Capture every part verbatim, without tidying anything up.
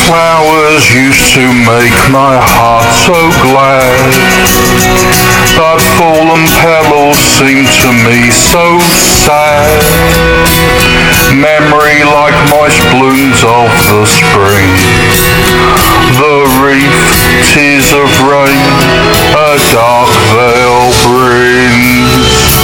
flowers used to make my heart so glad, but fallen petals seem to me so sad. Memory like moist blooms of the spring, the reef, tears of rain, a dark veil brings.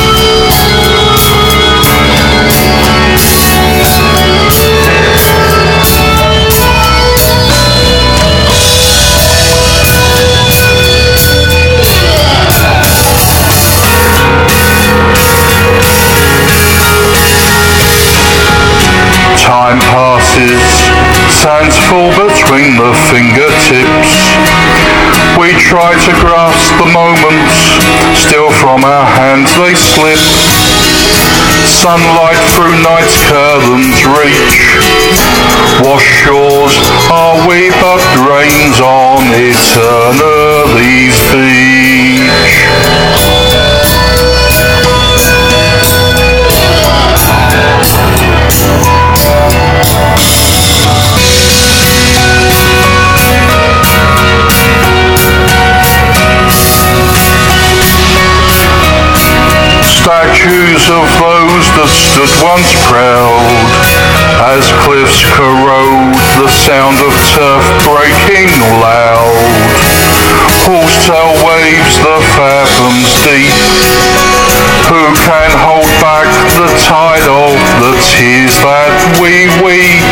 Time passes, sands fall between the fingertips. We try to grasp the moments, still from our hands they slip. Sunlight through night's curtains reach. Washed shores are we but grains on eternity's beach. Statues of those that stood once proud, as cliffs corrode the sound of turf breaking loud. Horsetail waves the fathoms deep. Who can hold back the tide of the tears that we weep?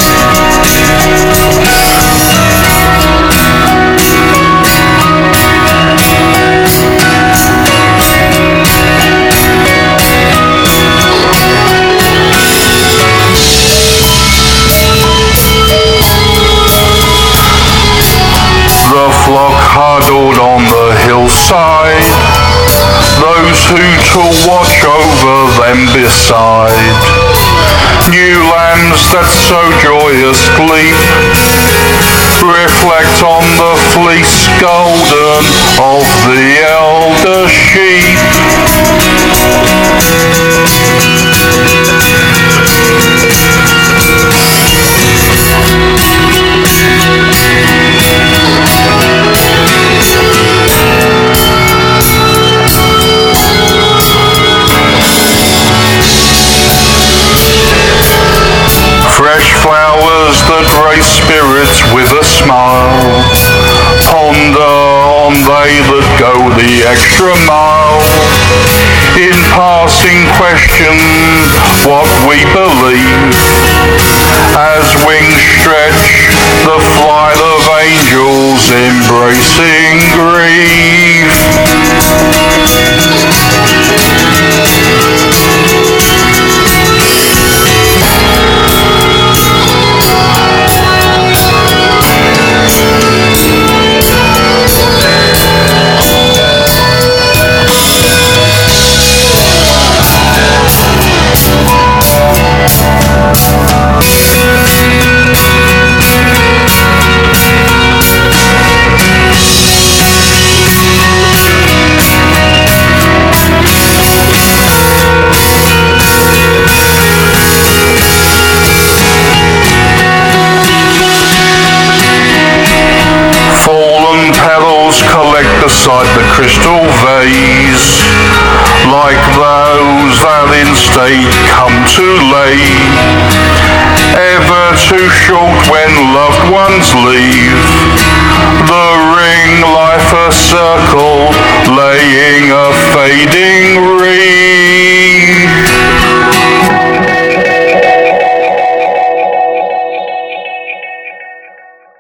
The flock huddled on the hillside, those who to watch over them beside. New lambs that so joyous leap, reflect on the fleece golden of the elder sheep. Fresh flowers that raise spirits with a smile, ponder on they that go the extra mile. In passing question what we believe, as wings stretch the flight of angels embracing grief. Beside the crystal vase, like those that in state come too late, ever too short when loved ones leave, the ring life a circle laying